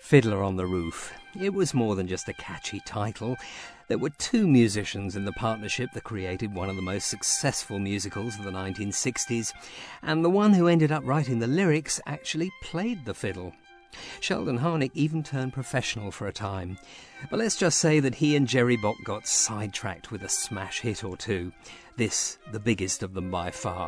Fiddler on the Roof. It was more than just a catchy title. There were two musicians in the partnership that created one of the most successful musicals of the 1960s, and the one who ended up writing the lyrics actually played the fiddle. Sheldon Harnick even turned professional for a time. But let's just say that he and Jerry Bock got sidetracked with a smash hit or two. This, the biggest of them by far.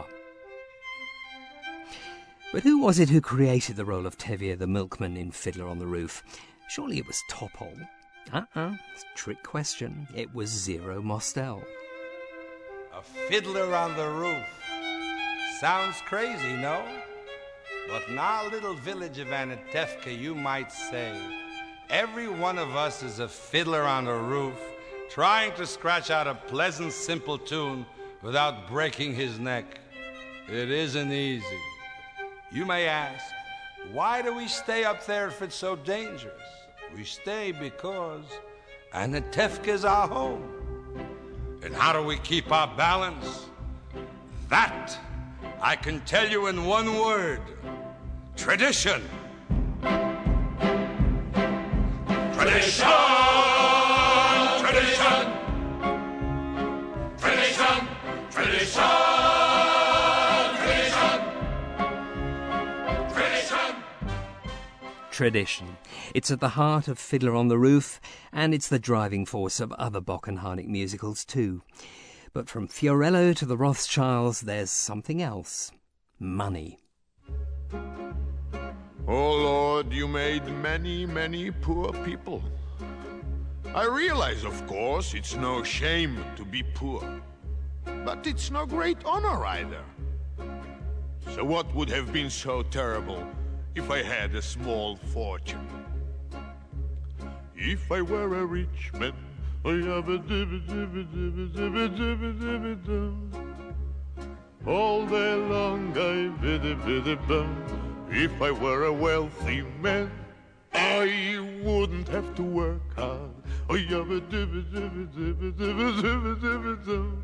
But who was it who created the role of Tevye the milkman in Fiddler on the Roof? Surely it was Topol. It's a trick question. It was Zero Mostel. A fiddler on the roof. Sounds crazy, no? But in our little village of Anatevka, you might say, every one of us is a fiddler on a roof, trying to scratch out a pleasant, simple tune without breaking his neck. It isn't easy. You may ask, why do we stay up there if it's so dangerous? We stay because Anatevka is our home. And how do we keep our balance? That I can tell you in one word. Tradition. Tradition! Tradition! Tradition! Tradition! Tradition. It's at the heart of Fiddler on the Roof, and it's the driving force of other Bock and Harnick musicals too. But from Fiorello to the Rothschilds, there's something else. Money. Oh Lord, you made many, many poor people. I realize, of course, it's no shame to be poor. But it's no great honor either. So what would have been so terrible if I had a small fortune? If I were a rich man, I have a all day long I biddy-biddy-bum. If I were a wealthy man, I wouldn't have to work hard. I have a dibby-dibby-dibby-dibby-dibby-dum.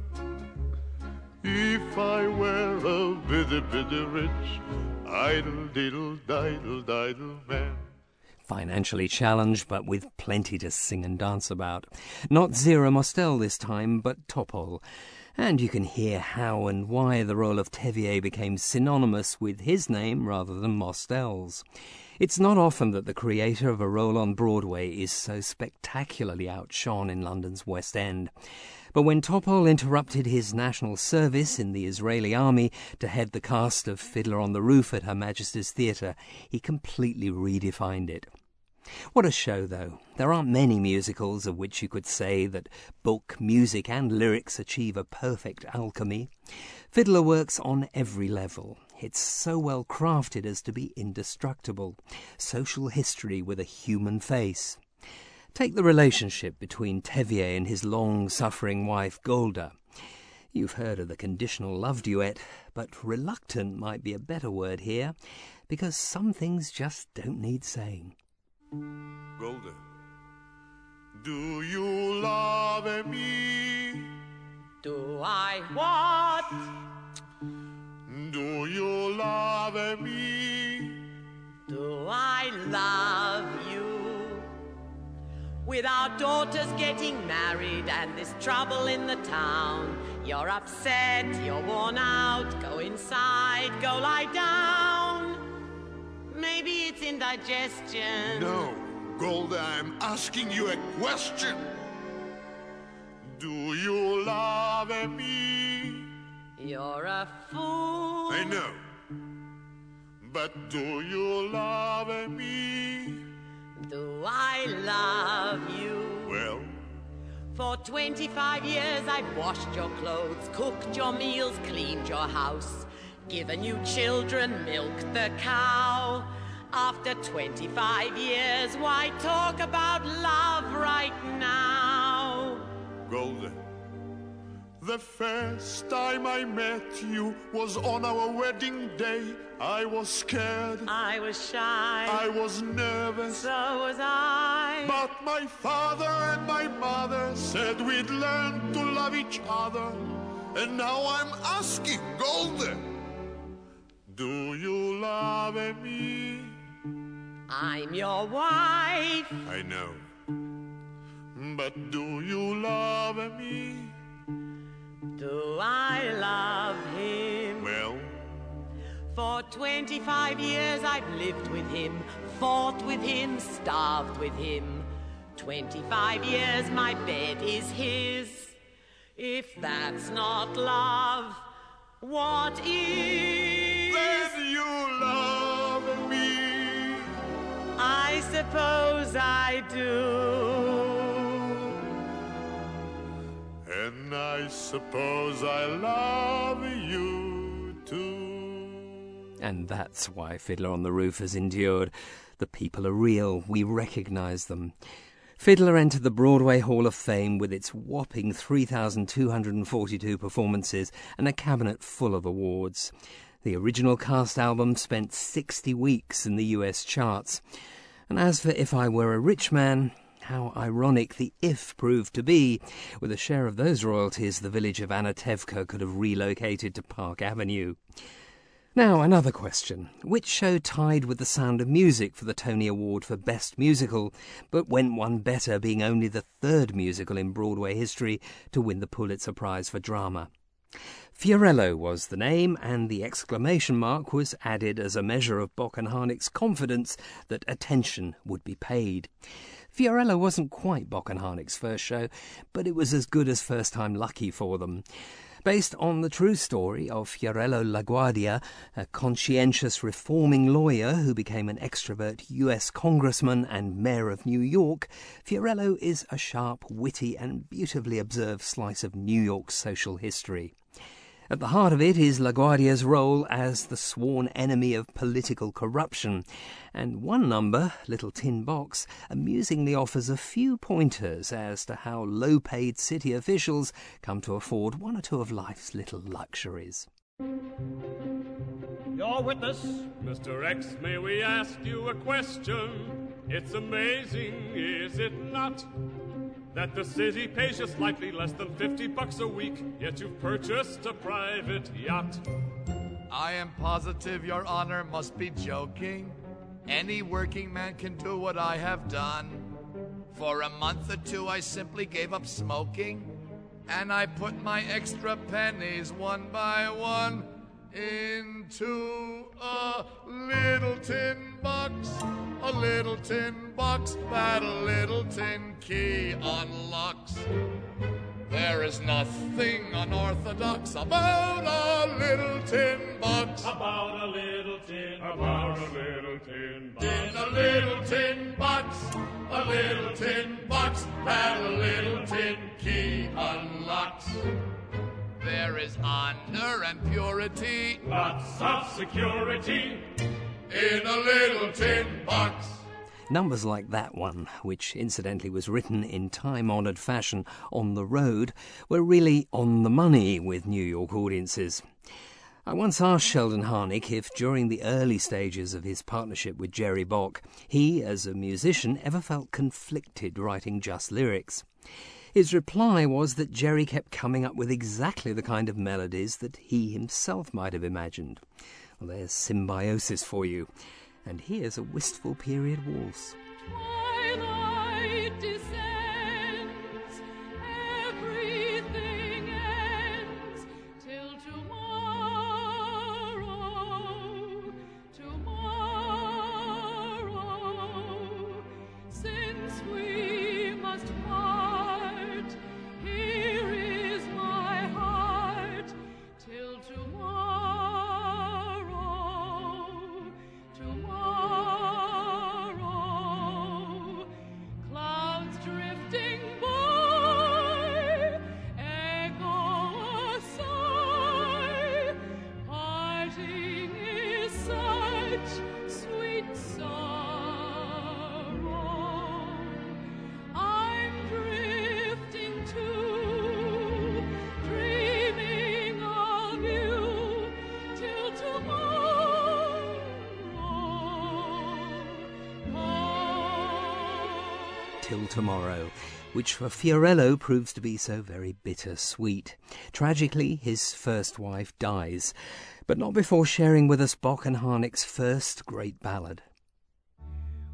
If I were a biddy-biddy rich, idle-diddle-diddle-diddle man. Financially challenged, but with plenty to sing and dance about. Not Zero Mostel this time, but Topol. And you can hear how and why the role of Tevye became synonymous with his name rather than Mostel's. It's not often that the creator of a role on Broadway is so spectacularly outshone in London's West End. But when Topol interrupted his national service in the Israeli army to head the cast of Fiddler on the Roof at Her Majesty's Theatre, he completely redefined it. What a show, though. There aren't many musicals of which you could say that book, music and lyrics achieve a perfect alchemy. Fiddler works on every level. It's so well crafted as to be indestructible. Social history with a human face. Take the relationship between Tevye and his long-suffering wife Golda. You've heard of the conditional love duet, but reluctant might be a better word here, because some things just don't need saying. Golda, do you love me? Do I what? Do you love me? Do I love you? With our daughters getting married and this trouble in the town, you're upset, you're worn out, go inside, go lie down. Maybe it's indigestion. No, Golda, I'm asking you a question. Do you love me? You're a fool. I know. But do you love me? Do I love you? Well? For 25 years I've washed your clothes, cooked your meals, cleaned your house, given you children, milked the cow. After 25 years, why talk about love right now? Golda, the first time I met you was on our wedding day. I was scared. I was shy. I was nervous. So was I. But my father and my mother said we'd learn to love each other. And now I'm asking, Golda, do you love me? I'm your wife. I know. But do you love me? Do I love him? Well, for 25 years I've lived with him, fought with him, starved with him. 25 years my bed is his. If that's not love, what is? then you love me. I suppose I do. And I suppose I love you too. And that's why Fiddler on the Roof has endured. The people are real. We recognise them. Fiddler entered the Broadway Hall of Fame with its whopping 3,242 performances and a cabinet full of awards. The original cast album spent 60 weeks in the US charts. And as for If I Were a Rich Man, how ironic the if proved to be. With a share of those royalties, the village of Anatevka could have relocated to Park Avenue. Now, another question. Which show tied with The Sound of Music for the Tony Award for Best Musical, but went one better, being only the third musical in Broadway history to win the Pulitzer Prize for Drama? Fiorello was the name, and the exclamation mark was added as a measure of Bock and Harnick's confidence that attention would be paid. Fiorello wasn't quite Bock and Harnick's first show, but it was as good as First Time Lucky for them. Based on the true story of Fiorello LaGuardia, a conscientious reforming lawyer who became an extrovert US congressman and mayor of New York, Fiorello is a sharp, witty and beautifully observed slice of New York's social history. At the heart of it is LaGuardia's role as the sworn enemy of political corruption, and one number, Little Tin Box, amusingly offers a few pointers as to how low-paid city officials come to afford one or two of life's little luxuries. Your witness, Mr. X, may we ask you a question? It's amazing, is it not, that the city pays you slightly less than $50 a week, yet you've purchased a private yacht. I am positive Your Honor must be joking. Any working man can do what I have done. For a month or two I simply gave up smoking, and I put my extra pennies one by one into a little tin box. A little tin box that a little tin key unlocks. There is nothing unorthodox about a little tin box. About a little tin box. About a little tin box. In a little tin box. A little tin box that a little tin key unlocks. There is honor and purity. Lots of security. In a little tin box. Numbers like that one, which incidentally was written in time-honoured fashion on the road, were really on the money with New York audiences. I once asked Sheldon Harnick if, during the early stages of his partnership with Jerry Bock, he, as a musician, ever felt conflicted writing just lyrics. His reply was that Jerry kept coming up with exactly the kind of melodies that he himself might have imagined. Well, there's symbiosis for you. And here's a wistful period waltz. Twilight descends, everything ends, till tomorrow, tomorrow. Since we must part, here is my heart, till tomorrow. Clouds drifting by, echo a sigh. Parting is such sweet sorrow. I'm drifting too, dreaming of you till tomorrow. Till Tomorrow, which for Fiorello proves to be so very bittersweet. Tragically, his first wife dies, but not before sharing with us Bock and Harnick's first great ballad.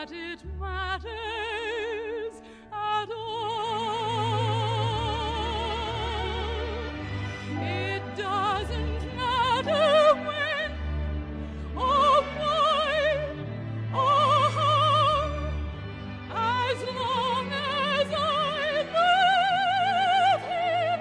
that it matters at all. It doesn't matter when or why or how, as long as I love him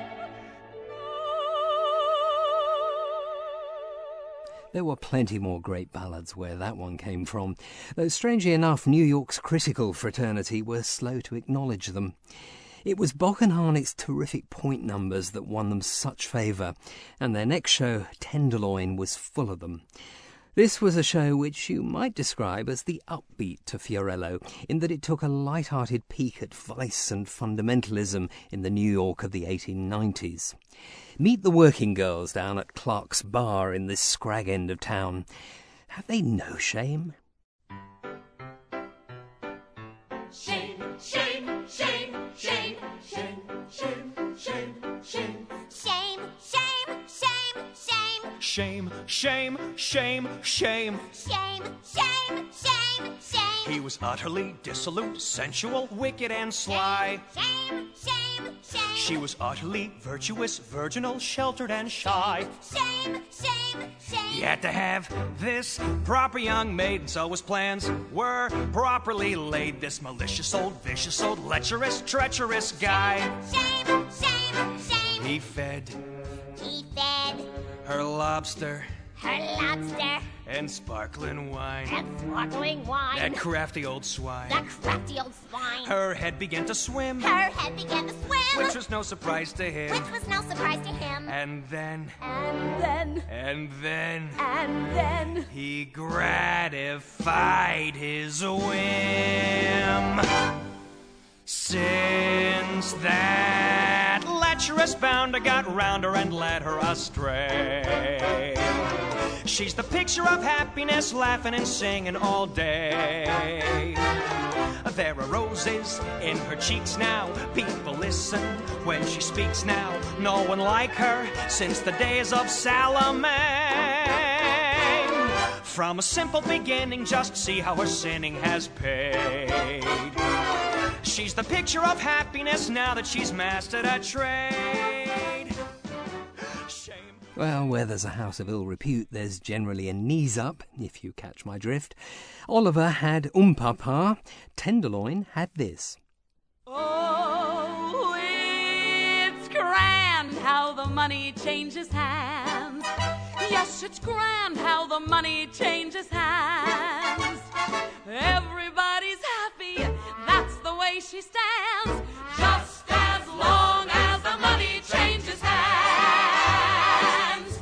now. There were plenty more great ballads where that one came from, though strangely enough New York's critical fraternity were slow to acknowledge them. It was Bock and Harnick's terrific point numbers that won them such favour, and their next show, Tenderloin, was full of them. This was a show which you might describe as the upbeat to Fiorello, in that it took a light-hearted peek at vice and fundamentalism in the New York of the 1890s. Meet the working girls down at Clark's Bar in this scrag end of town. Have they no shame? Shame, shame, shame, shame, shame, shame, shame, shame. Shame, shame, shame, shame. Shame, shame, shame, shame. Shame, shame, shame, shame. He was utterly dissolute, sensual, wicked, and sly. Shame, shame, shame. She was utterly virtuous, virginal, sheltered, and shy. Shame, shame, shame. He had to have this proper young maid, and so his plans were properly laid. This malicious old, vicious old, lecherous, treacherous guy. Shame, shame, shame. He fed her lobster and sparkling wine. and sparkling wine. That crafty old swine. Her head began to swim, Her head began to swim, which was no surprise to him. which was no surprise to him. And then And then he gratified his whim. Since that lecherous bounder got round her and led her astray, she's the picture of happiness, laughing and singing all day. There are roses in her cheeks now. People listen when she speaks now. No one like her since the days of Salome. From a simple beginning, just see how her sinning has paid. She's the picture of happiness now that she's mastered a trade. Shame. Well, where there's a house of ill repute, there's generally a knees up, if you catch my drift. Oliver had Papa. Tenderloin had this. Oh, it's grand how the money changes hands. Yes, it's grand how the money changes hands. Everybody's happy, that's the way she stands. Just as long as the money changes hands.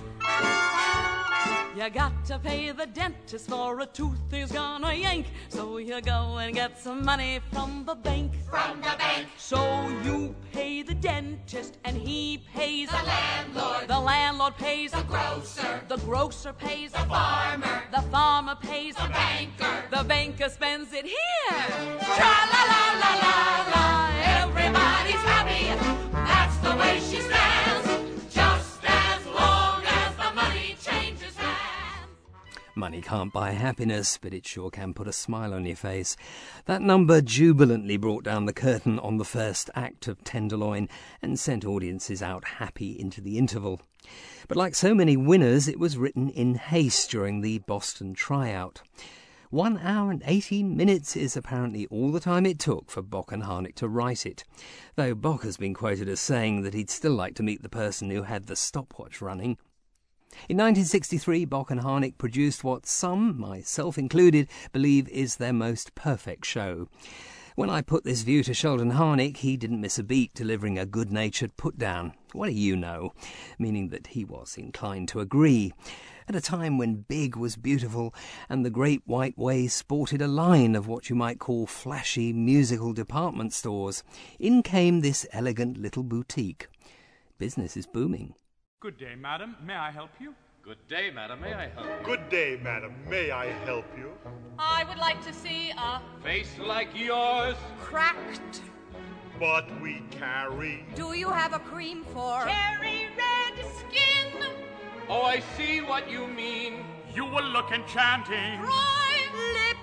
You got to pay the dentist for a tooth he's gonna yank, so you go and get some money from the bank. from the bank, So you pay the dentist and he pays the landlord, the landlord pays the grocer, the grocer pays the farmer, the farmer pays the banker. the banker spends it here. Tra la la la la la, everybody's happy. That's the way she stands. Just as long as the money changes hands. Money can't buy happiness, but it sure can put a smile on your face. That number jubilantly brought down the curtain on the first act of Tenderloin and sent audiences out happy into the interval. But like so many winners, it was written in haste during the Boston tryout. 1 hour and 18 minutes is apparently all the time it took for Bock and Harnick to write it, though Bock has been quoted as saying that he'd still like to meet the person who had the stopwatch running. In 1963, Bock and Harnick produced what some, myself included, believe is their most perfect show. When I put this view to Sheldon Harnick, he didn't miss a beat, delivering a good-natured put-down. What do you know? Meaning that he was inclined to agree. At a time when big was beautiful and the Great White Way sported a line of what you might call flashy musical department stores, in came this elegant little boutique. Business is booming. Good day, madam. May I help you? Good day, madam. May I help you? Good day, madam. May I help you? I would like to see a Face like yours. cracked. But we carry. Do you have a cream for cherry red skin? Oh, I see what you mean. You will look enchanting. Dry lips.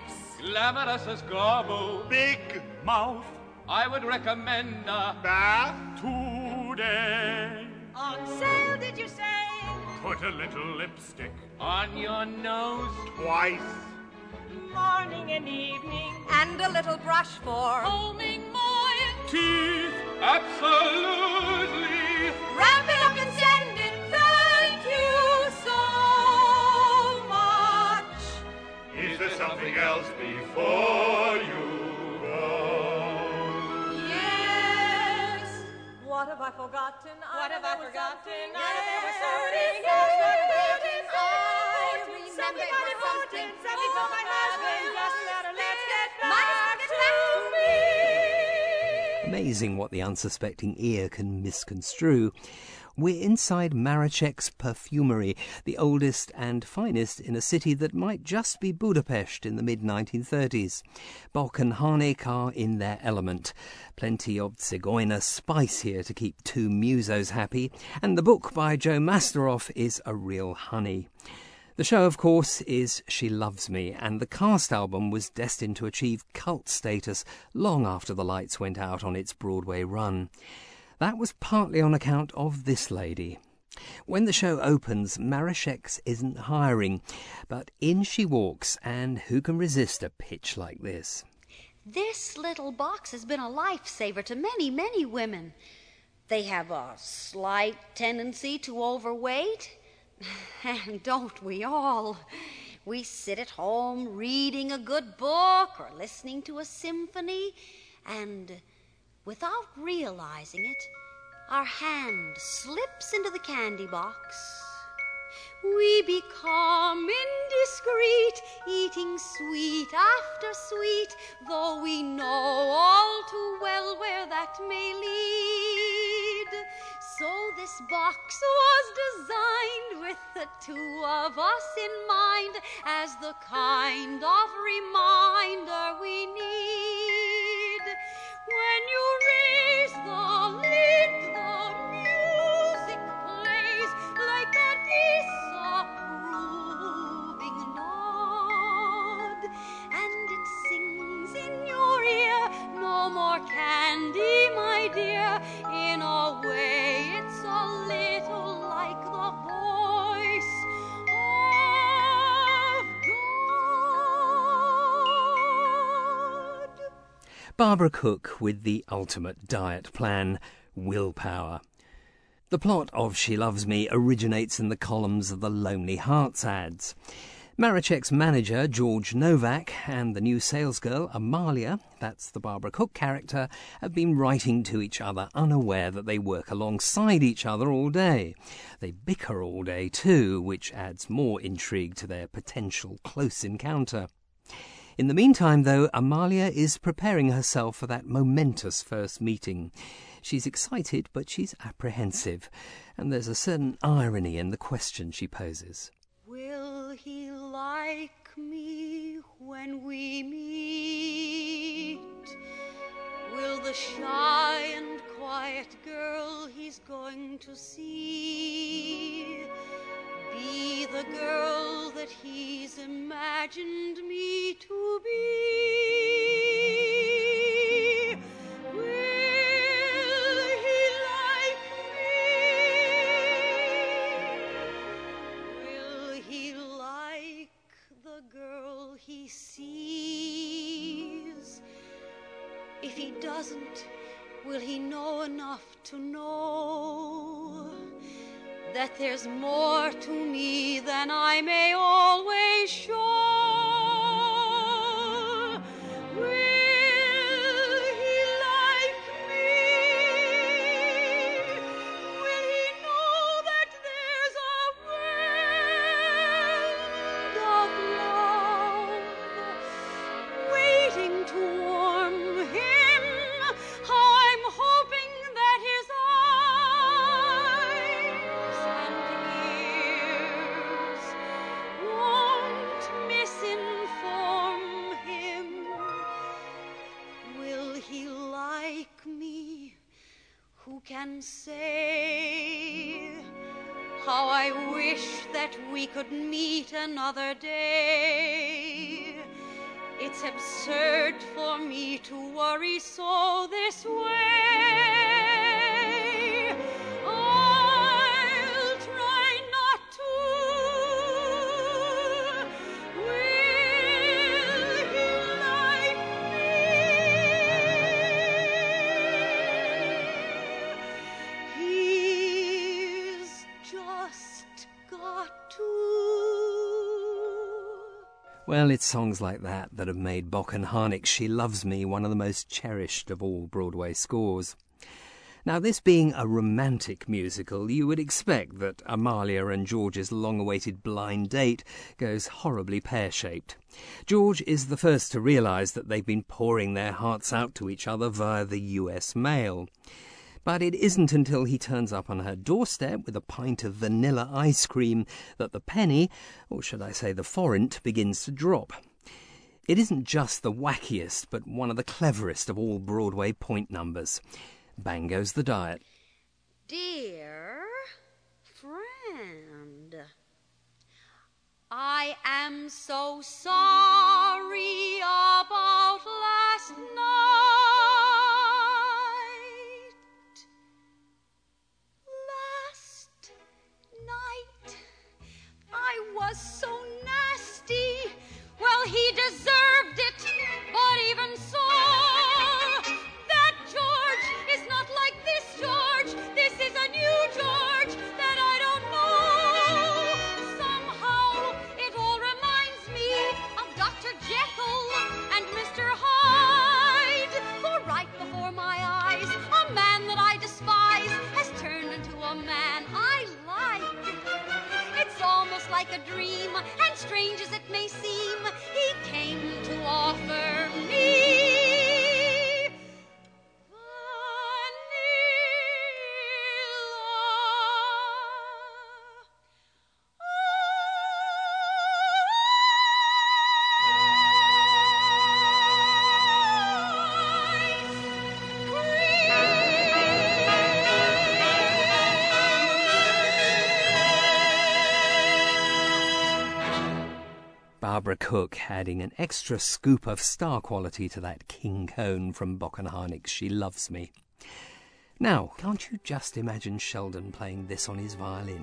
glamorous as gobble. Big mouth. I would recommend a bath today. On sale, did you say? Put a little lipstick On your nose. twice. Morning and evening. And a little brush for Combing my Teeth. Absolutely. wrap it up and send it. Thank you so much. Is there something else before you go? Yes. What have I forgotten? What have I forgotten? There was something else. I remember something important. Something for my husband. Just let her let's get back to me. Amazing what the unsuspecting ear can misconstrue. We're inside Maracek's perfumery, the oldest and finest in a city that might just be Budapest in the mid-1930s. Bock and Harnik are in their element. Plenty of Zigeuner spice here to keep two musos happy, and the book by Joe Masteroff is a real honey. The show, of course, is She Loves Me, and the cast album was destined to achieve cult status long after the lights went out on its Broadway run. That was partly on account of this lady. When the show opens, Maracek's isn't hiring, but in she walks, and who can resist a pitch like this? This little box has been a lifesaver to many, many women. They have a slight tendency to overweight, and don't we all? We sit at home reading a good book or listening to a symphony, and without realizing it, our hand slips into the candy box. We become indiscreet, eating sweet after sweet, though we know all too well where that may lead. So this box was designed with the two of us in mind as the kind of reminder we need. When you raise the lid, the music plays like a disapproving nod, and it sings in your ear, no more candy, my dear. In a way, it's a little like the voice of God. Barbara Cook with the ultimate diet plan, willpower. The plot of She Loves Me originates in the columns of the Lonely Hearts ads. Maracek's manager, George Novak, and the new salesgirl, Amalia, that's the Barbara Cook character, have been writing to each other, unaware that they work alongside each other all day. They bicker all day too, which adds more intrigue to their potential close encounter. In the meantime, though, Amalia is preparing herself for that momentous first meeting. She's excited, but she's apprehensive, and there's a certain irony in the question she poses. Will he like me when we meet? Will the shy and quiet girl he's going to see be the girl that he's imagined me to be? Will he like me? Will he like the girl he sees? If he doesn't, will he know enough to know that there's more to me than I may always show? Will he like me? Will he know that there's a wind of love waiting to warm him? I'm hoping that his eyes and ears won't misinform him. Will he like me? Who can say? How I wish that we could meet another day. It's absurd for me to worry so this way. I'll try not to. Will he like me? He's just got to. Well, it's songs like that that have made Bock and Harnick's She Loves Me one of the most cherished of all Broadway scores. Now, this being a romantic musical, you would expect that Amalia and George's long-awaited blind date goes horribly pear-shaped. George is the first to realise that they've been pouring their hearts out to each other via the US mail. But it isn't until he turns up on her doorstep with a pint of vanilla ice cream that the penny, or should I say the forint, begins to drop. It isn't just the wackiest, but one of the cleverest of all Broadway point numbers. Bang goes the diet. Dear friend, I am so sorry about last night. Last night, I was so nasty. Well, he deserved it, but even so, that George is not like this George. This is a new George that I don't know. Somehow, it all reminds me of Dr. Jekyll and Mr. Hyde. For right before my eyes, a man that I despise has turned into a man I like. It's almost like a dream, and strange as it may seem, he came to offer me Barbara Cook adding an extra scoop of star quality to that king cone from Bock and Harnick's She Loves Me. Now, can't you just imagine Sheldon playing this on his violin?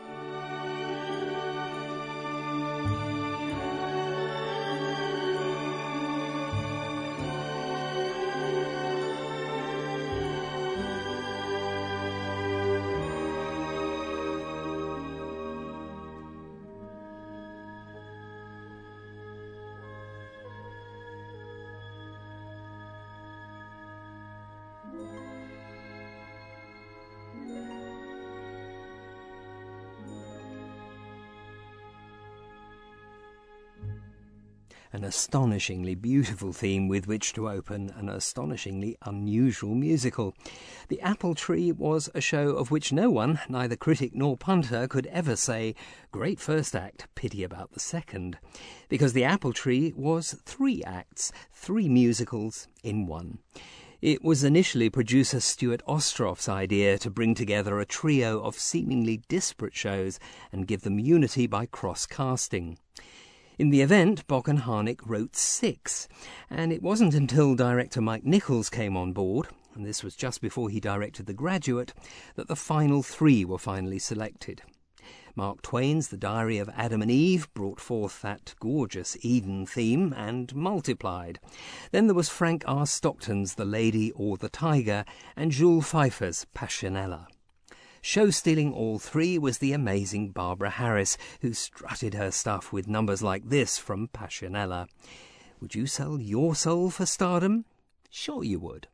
An astonishingly beautiful theme with which to open an astonishingly unusual musical. The Apple Tree was a show of which no one, neither critic nor punter, could ever say, "Great first act, pity about the second," because The Apple Tree was 3 acts, 3 musicals in one. It was initially producer Stuart Ostroff's idea to bring together a trio of seemingly disparate shows and give them unity by cross-casting. In the event, Bock and Harnick wrote 6, and it wasn't until director Mike Nichols came on board, and this was just before he directed The Graduate, that the final 3 were finally selected. Mark Twain's The Diary of Adam and Eve brought forth that gorgeous Eden theme and multiplied. Then there was Frank R. Stockton's The Lady or the Tiger and Jules Pfeiffer's Passionella. Show-stealing all 3 was the amazing Barbara Harris, who strutted her stuff with numbers like this from Passionella. Would you sell your soul for stardom? Sure you would.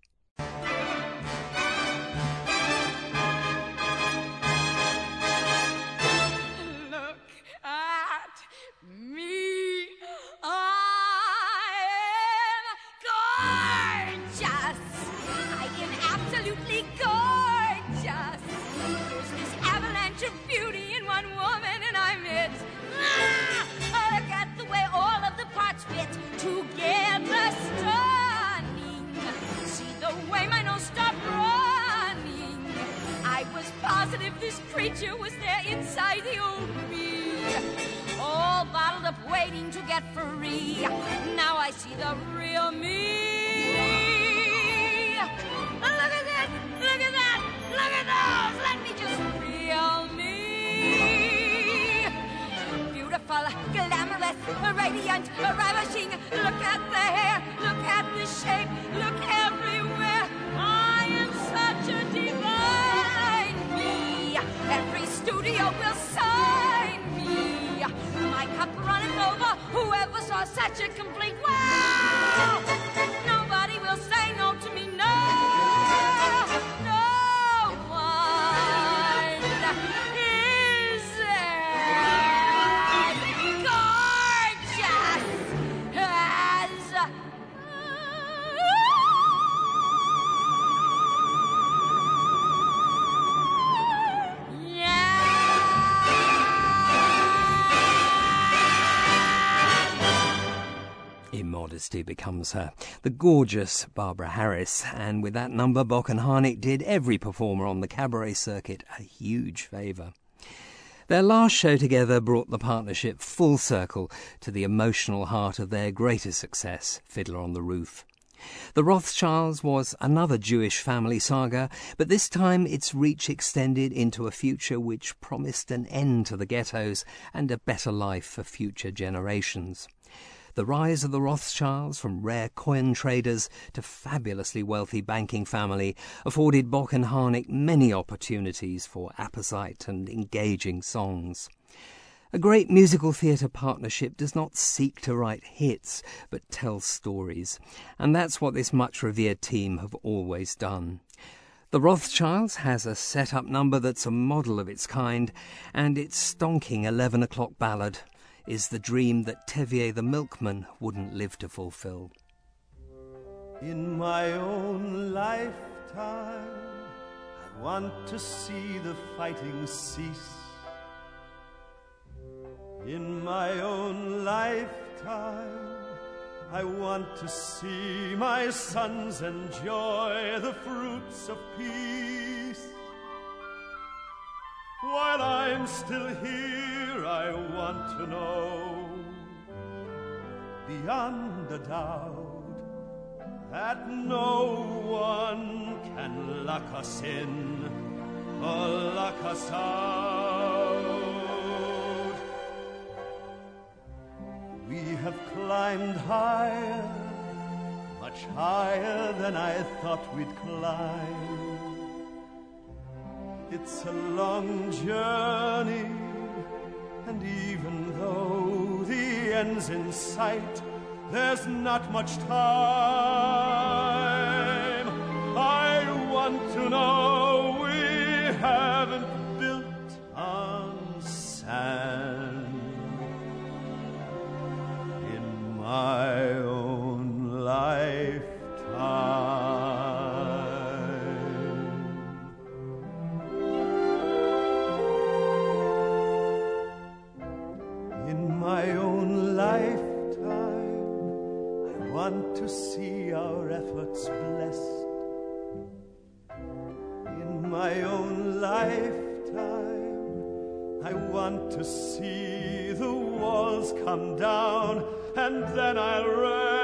Look at me. I am gorgeous. I am absolutely gorgeous. There's this avalanche of beauty in one woman, and I'm it. Look at the way all of the parts fit together, stunning. See the way my nose stopped running. I was positive this creature was there inside the old me, all bottled up way waiting to get free. Now I see the real me. Look at this, look at that, look at those. Let me just real me. Beautiful, glamorous, radiant, ravishing. Look at the hair, look at the shape, look everywhere. I am such a divine me. Every studio will sign me. My cup runneth over. Whoever saw such a complete wow. Nobody will say no to me. No, no one is as gorgeous as Immodesty becomes her. The gorgeous Barbara Harris. And with that number, Bock and Harnick did every performer on the cabaret circuit a huge favour. Their last show together brought the partnership full circle to the emotional heart of their greatest success, Fiddler on the Roof. The Rothschilds was another Jewish family saga, but this time its reach extended into a future which promised an end to the ghettos and a better life for future generations. The rise of the Rothschilds from rare coin traders to fabulously wealthy banking family afforded Bock and Harnick many opportunities for apposite and engaging songs. A great musical theatre partnership does not seek to write hits, but tell stories, and that's what this much-revered team have always done. The Rothschilds has a set-up number that's a model of its kind, and its stonking 11 o'clock ballad is the dream that Tevier the milkman wouldn't live to fulfill. In my own lifetime, I want to see the fighting cease. In my own lifetime, I want to see my sons enjoy the fruits of peace. While I'm still here, I want to know, beyond a doubt, that no one can lock us in or lock us out. We have climbed higher, much higher than I thought we'd climb. It's a long journey, and even though the end's in sight, there's not much time. I want to know we haven't built on sand. In my own lifetime. My own lifetime, I want to see our efforts blessed. In my own lifetime, I want to see the walls come down, and then I'll rest.